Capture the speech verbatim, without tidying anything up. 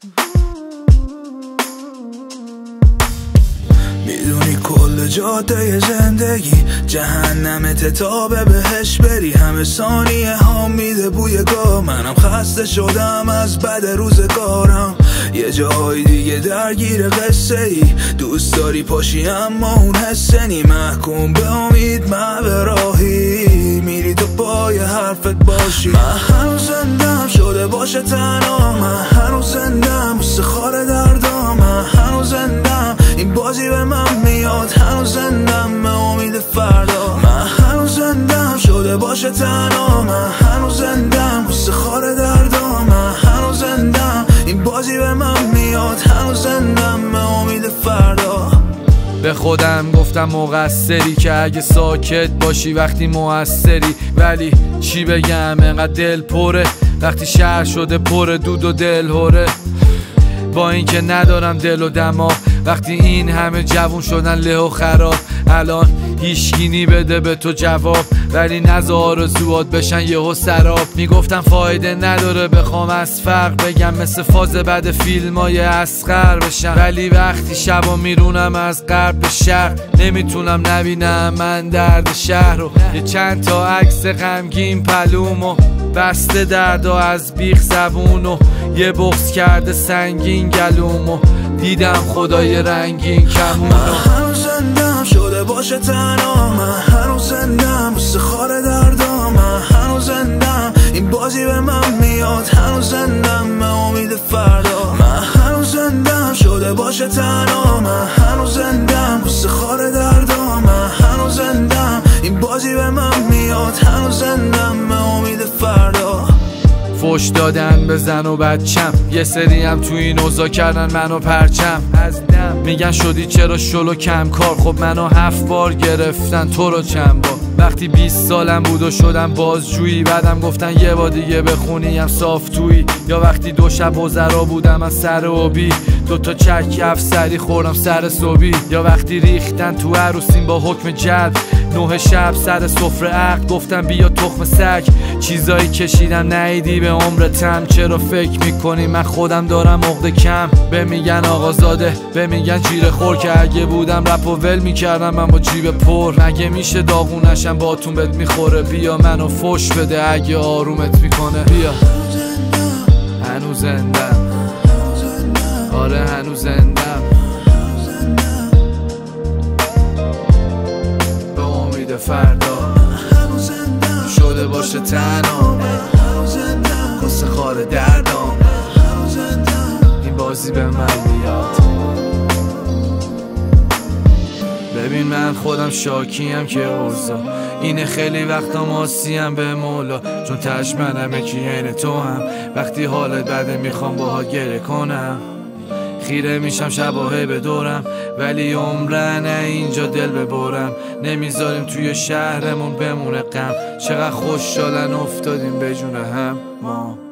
میدونی کل جاده زندگی جهنمت تا به بهش بری، همه ثانیه ها میده بوی گاه. منم خسته شدم از بد روزگارم، یه جای دیگه درگیر قصه ای. دوست داری پاشی اما اون حسه نی، محکوم به امید من به راهی میری تو پای حرفت باشی. من هنوز زندم شده باشه تنها، من هنوز زندم بوسه خار دردام، من هنوز زندم این بازی به من میاد، هنوز زندم به امید فردا. من هنوز زندم شده باشه تنها، من هنوز زندم بوسه خار دردام، من هنوز زندم این بازی به من میاد، هنوز زندم به امید فردا. به خودم گفتم مقصری که اگه ساکت باشی وقتی موثری، ولی چی بگم انقدر دل پره وقتی شهر شده پر دود و دل هره. با اینکه ندارم دل و دماغ، وقتی این همه جوون شدن له و خراب، الان هیچگینی بده به تو جواب، ولی نذار آرزوات بشن یهو سراب. میگفتم فایده نداره بخوام از فرق بگم، مثل فاز بعد فیلمای اصغر بشم، ولی وقتی شبا میرونم از غرب به شرق نمیتونم نبینم من درد شهر رو. یه چند تا عکس غمگین پلومو بسته دردا از بیخ زبونو، یه بغض کرده سنگین گلومو، دیدم خدای رنگین کمونو. من هنوز زندم شده باشه تنها، من هنوز زندم بوسه خار دردام، من هنوز زندم این بازی به من میاد، هنوز زندم به امید فردا. من هنوز زندم شده باشه تنها، من هنوز زندم بوسه خار دردام، من هنوز زندم این بازی به من میاد، هنوز زندم به امید فردا. فوش دادن به زن و بچم، یه سری هم تو این اوضاع کردن منو پرچم از دم. میگن شدی چرا شلو کم کار، خب منو هفت بار گرفتن تو رو چند بار. وقتی بیست سالم بود و شدم بازجویی، بعدم گفتن یه بار دیگه بخونیم صاف تویی. یا وقتی دو شب وزرا بودم از سر اوبی، دو تا چک افسری خوردم سر صبحی. یا وقتی ریختن تو عروسیم با حکم جلب، نه شب سر سفره عقد گفتم بیا تخم سگ. چیزایی کشیدم نیدی به عمرتم، چرا فکر میکنی من خودم دارم عقده کم؟ به میگن آقازاده، به میگن جیره خور، که اگه بودم رپ و ول میکردم من با جیب پر. مگه میشه داغونشم باتون بهت میخوره؟ بیا منو فوش بده اگه آرومت میکنه. بیا هنوز زندم، آره هنوز زندم به امید فردا. شده باشه تنها، قصه خار دردام، این بازی به من بیاد. ببین من خودم شاکیم که اوضاع اینه، خیلی وقتا ماسیم به مولا، چون تش منمه که عین تو هم. وقتی حالت بده میخوام باها گره کنم، خیره میشم شباهه به دورم، ولی عمره نه اینجا دل ببرم. نمیذاریم توی شهرمون بمونه غم، چقدر خوشحالن افتادیم به جون هم ما.